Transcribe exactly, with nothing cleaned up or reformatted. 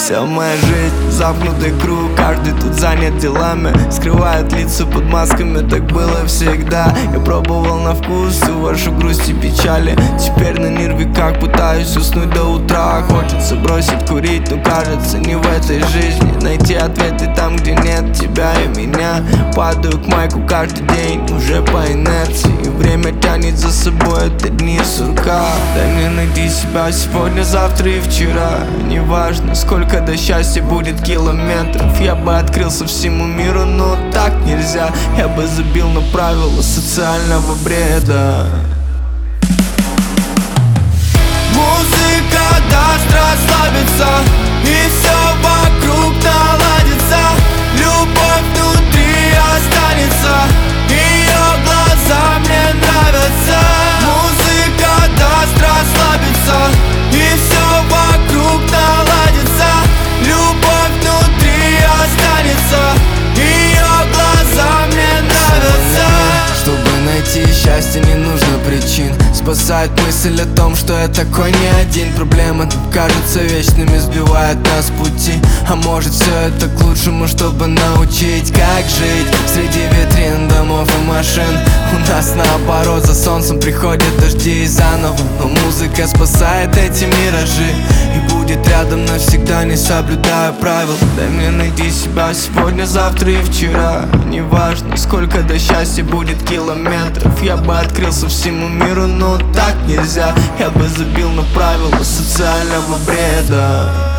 Вся моя жизнь замкнутый круг, каждый тут занят делами, скрывает лица под масками, так было всегда. Я пробовал на вкус всю вашу грусть и печали, теперь на нервиках пытаюсь уснуть до утра. Хочется бросить курить, но кажется не в этой жизни. Найти ответы там, где нет тебя и меня. Падаю к майку каждый день, уже по инерции, и время тянет за собой эти дни сурка. Дай мне найти себя сегодня, завтра и вчера. Неважно, сколько до счастья будет километров. Я бы открылся всему миру, но так нельзя. Я бы забил на правила социального бреда. Музыка даст расслабиться, и все вокруг наладится. Любовь внутри останется, ее глаза мне нравятся. Музыка даст расслабиться, и все вокруг наладится. Любовь внутри останется, ее глаза мне нравятся. Чтобы найти счастье, не нужно причин. Спасает мысль о том, что я такой не один. Проблемы тут кажутся вечными, сбивают нас с пути. А может все это к лучшему, чтобы научить, как жить среди витрин, домов и машин. У нас наоборот, за солнцем приходят дожди и заново. Но музыка спасает эти миражи и будет рядом навсегда, не соблюдая правил. Дай мне найти себя сегодня, завтра и вчера. Неважно, сколько до счастья будет километров. Я бы открылся всему миру, но так нельзя. Я бы забил на правила социального бреда.